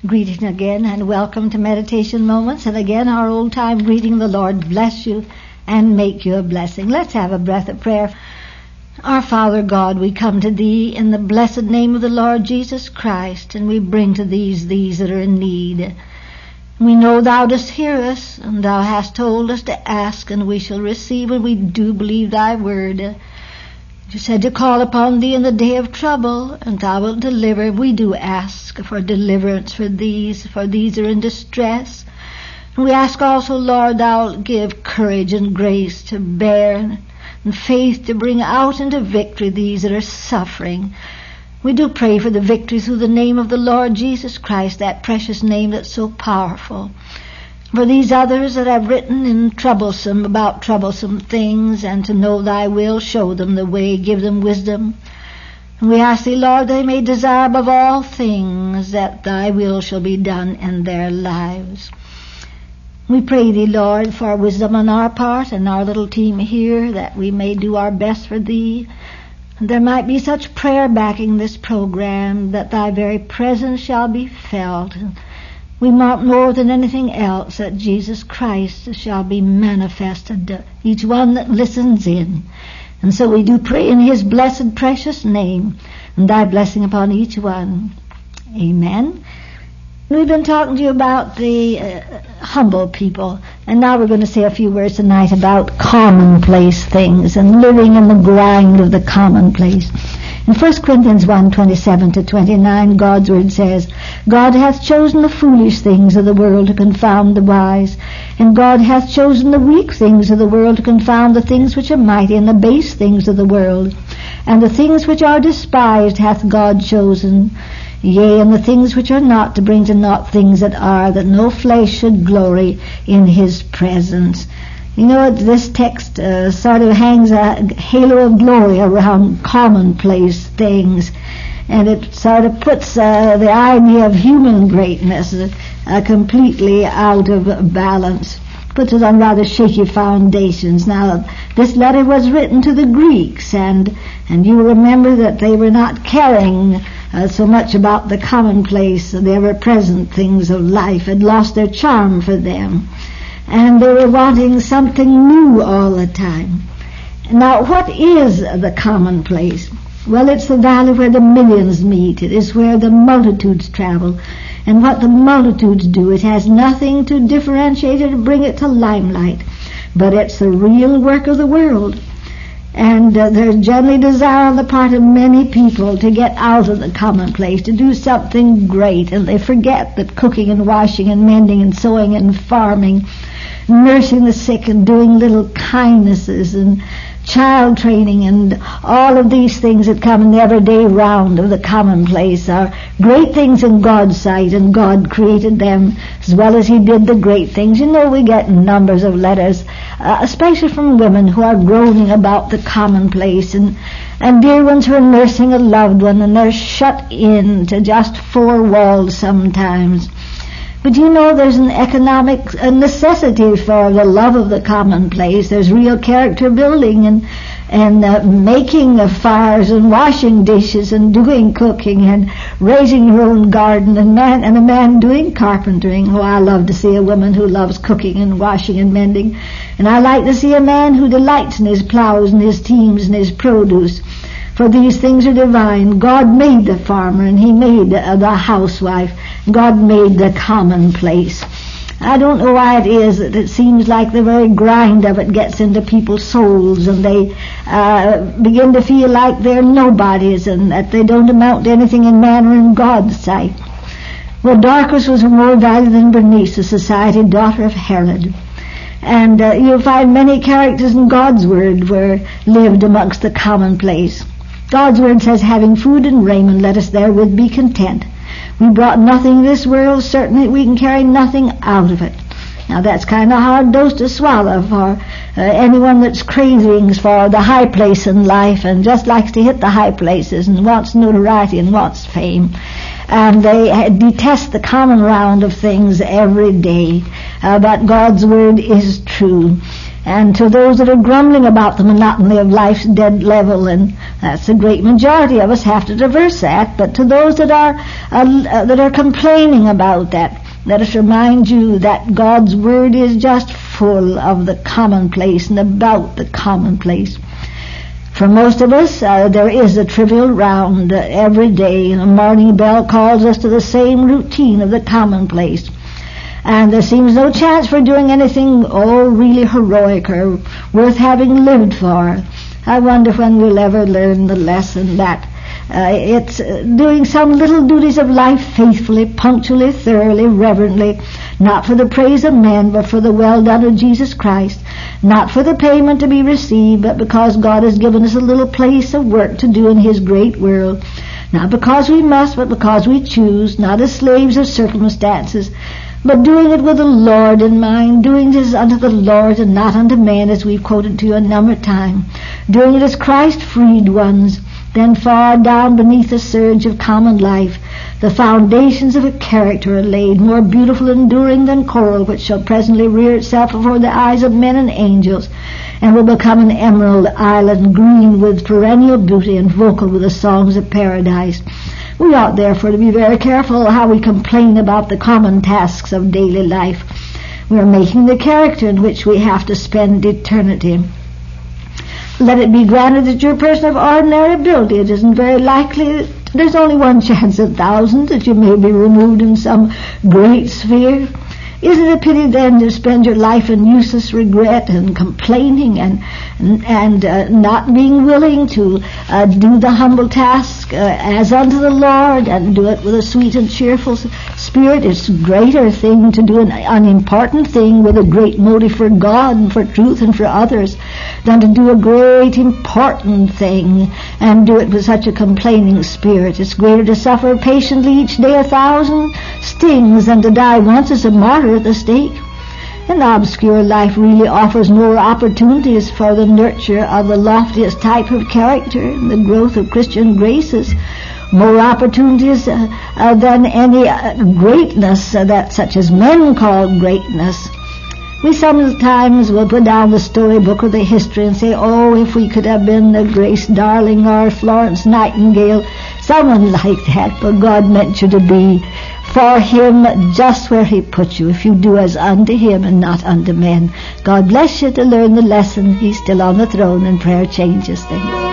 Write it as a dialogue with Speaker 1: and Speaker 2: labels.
Speaker 1: Greeting again and welcome to Meditation Moments. And again, our old time greeting, the Lord bless you and make you a blessing. Let's have a breath of prayer. Our Father God, we come to Thee in the blessed name of the Lord Jesus Christ, and we bring to These that are in need. We know Thou dost hear us, and Thou hast told us to ask, and we shall receive, and we do believe Thy word. You said to call upon Thee in the day of trouble, and Thou wilt deliver. We do ask for deliverance for these are in distress. And we ask also, Lord, Thou wilt give courage and grace to bear, and faith to bring out into victory these that are suffering. We do pray for the victory through the name of the Lord Jesus Christ, that precious name that's so powerful. For these others that have written about troublesome things, and to know Thy will, show them the way, give them wisdom. And we ask Thee, Lord, they may desire above all things that Thy will shall be done in their lives. We pray Thee, Lord, for wisdom on our part and our little team here, that we may do our best for Thee. And there might be such prayer backing this program that Thy very presence shall be felt. We want more than anything else that Jesus Christ shall be manifested to each one that listens in. And so we do pray in His blessed, precious name, and Thy blessing upon each one. Amen. We've been talking to you about the humble people, and now we're going to say a few words tonight about commonplace things and living in the grind of the commonplace. In 1 Corinthians 1:27-29, God's word says, God hath chosen the foolish things of the world to confound the wise, and God hath chosen the weak things of the world to confound the things which are mighty, and the base things of the world. And the things which are despised hath God chosen, yea, and the things which are not, to bring to naught things that are, that no flesh should glory in His presence. You know, this text sort of hangs a halo of glory around commonplace things, and it sort of puts the idea of human greatness completely out of balance, puts it on rather shaky foundations. Now, this letter was written to the Greeks, and you remember that they were not caring so much about the commonplace, the ever-present things of life had lost their charm for them. And they were wanting something new all the time. Now, what is the commonplace? Well, it's the valley where the millions meet. It is where the multitudes travel. And what the multitudes do, it has nothing to differentiate it or bring it to limelight. But it's the real work of the world. And there's generally desire on the part of many people to get out of the commonplace, to do something great. And they forget that cooking and washing and mending and sewing and farming, nursing the sick and doing little kindnesses and child training and all of these things that come in the everyday round of the commonplace are great things in God's sight, and God created them as well as He did the great things. You know, we get numbers of letters, especially from women who are groaning about the commonplace, and dear ones who are nursing a loved one, and they're shut in to just four walls sometimes. But you know, there's an economic necessity for the love of the commonplace. There's real character building and making of fires and washing dishes and doing cooking and raising your own garden, and a man doing carpentering. Oh, I love to see a woman who loves cooking and washing and mending. And I like to see a man who delights in his plows and his teams and his produce. For these things are divine. God made the farmer, and He made the housewife. God made the commonplace. I don't know why it is that it seems like the very grind of it gets into people's souls, and they begin to feel like they're nobodies and that they don't amount to anything in man or in God's sight. Well, Dorcas was more valuable than Bernice, the society daughter of Herod. And you'll find many characters in God's Word were lived amongst the commonplace. God's Word says, having food and raiment, let us therewith be content. We brought nothing in this world, certainly we can carry nothing out of it. Now that's kind of hard dose to swallow for anyone that's craving for the high place in life and just likes to hit the high places and wants notoriety and wants fame. And they detest the common round of things every day. But God's Word is true. And to those that are grumbling about the monotony of life's dead level, and that's the great majority of us, have to traverse that. But to those that are complaining about that, let us remind you that God's Word is just full of the commonplace and about the commonplace. For most of us, there is a trivial round every day, and a morning bell calls us to the same routine of the commonplace. And there seems no chance for doing anything, really heroic or worth having lived for. I wonder when we'll ever learn the lesson that it's doing some little duties of life faithfully, punctually, thoroughly, reverently, not for the praise of men, but for the well done of Jesus Christ, not for the payment to be received, but because God has given us a little place of work to do in His great world, not because we must, but because we choose, not as slaves of circumstances, but doing it with the Lord in mind, doing this unto the Lord and not unto man, as we've quoted to you a number of times, doing it as Christ-freed ones. Then far down beneath the surge of common life, the foundations of a character are laid, more beautiful and enduring than coral, which shall presently rear itself before the eyes of men and angels, and will become an emerald island, green with perennial beauty and vocal with the songs of paradise. We ought therefore to be very careful how we complain about the common tasks of daily life. We are making the character in which we have to spend eternity. Let it be granted that you're a person of ordinary ability. It isn't very likely, there's only one chance in thousands that you may be removed in some great sphere. Isn't it a pity then to spend your life in useless regret and complaining and not being willing to do the humble task as unto the Lord, and do it with a sweet and cheerful spirit? It's a greater thing to do an unimportant thing with a great motive for God and for truth and for others than to do a great important thing and do it with such a complaining spirit. It's greater to suffer patiently each day 1,000 stings than to die once as a martyr at the stake. And the obscure life really offers more opportunities for the nurture of the loftiest type of character and the growth of Christian graces, more opportunities than any greatness that such as men call greatness. We sometimes will put down the storybook or the history and say, oh, if we could have been the Grace Darling or Florence Nightingale, someone like that, but God meant you to be for Him just where He put you, if you do as unto Him and not unto men. God bless you to learn the lesson. He's still on the throne, and prayer changes things.